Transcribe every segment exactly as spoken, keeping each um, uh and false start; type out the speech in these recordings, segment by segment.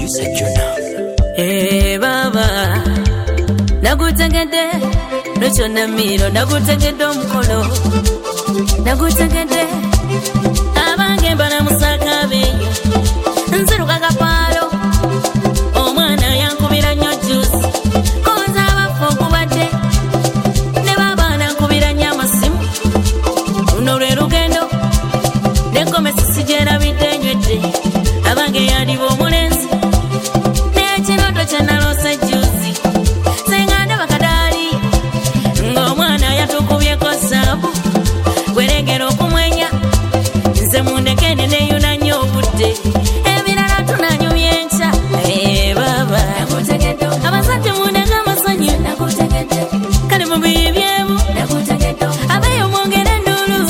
Eh baba nagutegede Lucho na miro nagutegede omukolo nagutegede abange bana musaka beyo nziruka kapalo omwana yankubira nnyo juice koza abafo kubadde ne baba nankubira nnyo amasimu luno lwe lugendo nekomesi sijera bitenywedde abange yaliba omulenzi n'ekinoto kyanalose juice sengande bakadali ng'omwana yatukubyeko saabu gwerengera okumwenya nze mundekende neyuna nnyo obudde ebirala tunanyumya enkya ee baba abasajja mundeka amasanyu kale mubibyemu abeyo mwongere endulu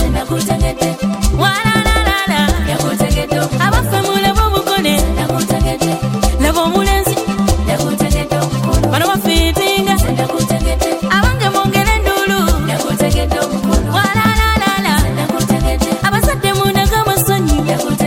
walalala abaffe mulaba obugole laba omulenzi bano bafiitinga abange mwongere endulu walalala abazadde mundeka amasanyu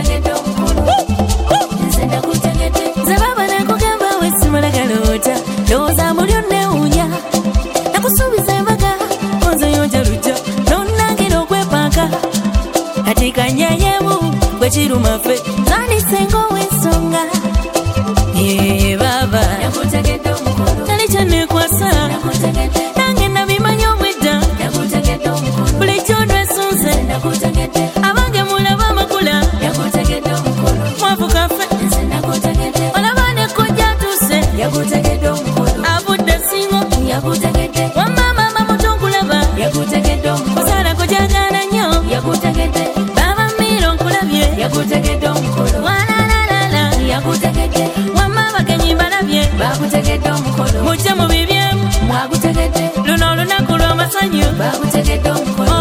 nze baba nakugamba wesimulagaloota lowooza mulyo newunya nakusuubiza embaga onzeyonja lujja nonnangira okwepaaka ati kanyeyemu bwe kiruma ffe zandisenga ow'ensonga ye baba tali kyanekwasa nange nabimanya omwedda bulijjo ndwesunze abange mulaba amakula mwavukaffe olaba nekojja atuuse avudde singo wamama mamutonkulaba kusaalako jagana nnyo baba miro nkulabye walalalala wamma bagenyi balabye mujje mu bibyemu luno olunaku lw'amasanyu